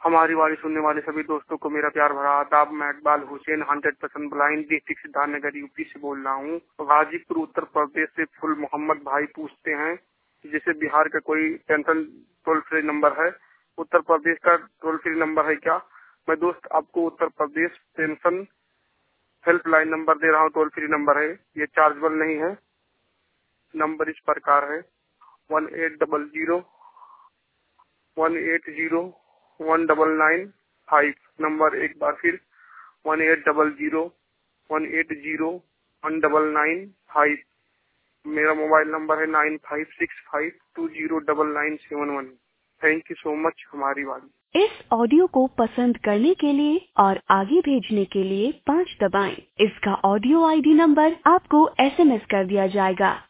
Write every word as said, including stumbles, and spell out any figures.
हमारी वाली सुनने वाले सभी दोस्तों को मेरा प्यार भरा आदाब। मैं Iqbal Hussain hundred percent blind district Siddharthnagar UP से बोल रहा हूँ। गाजीपुर उत्तर प्रदेश से फुल मोहम्मद भाई पूछते हैं कि जैसे बिहार का कोई पेंशन टोल फ्री नंबर है, उत्तर प्रदेश का टोल फ्री नंबर है क्या? मैं दोस्त आपको Uttar Pradesh pension helpline number दे रहा हूँ। टोल फ्री नंबर है, ये चार्जेबल नहीं है। नंबर इस प्रकार है one eight double zero one eight zero one double nine five. Number एक बार फिर one eight double zero one eight zero one double nine five. मेरा मोबाइल नंबर है nine five six five two zero double nine seven one. Thank you so much. हमारी वाली। इस audio को पसंद करने के लिए और आगे भेजने के लिए पाँच दबाएं। इसका ऑडियो आईडी नंबर आपको एसएमएस कर दिया जाएगा।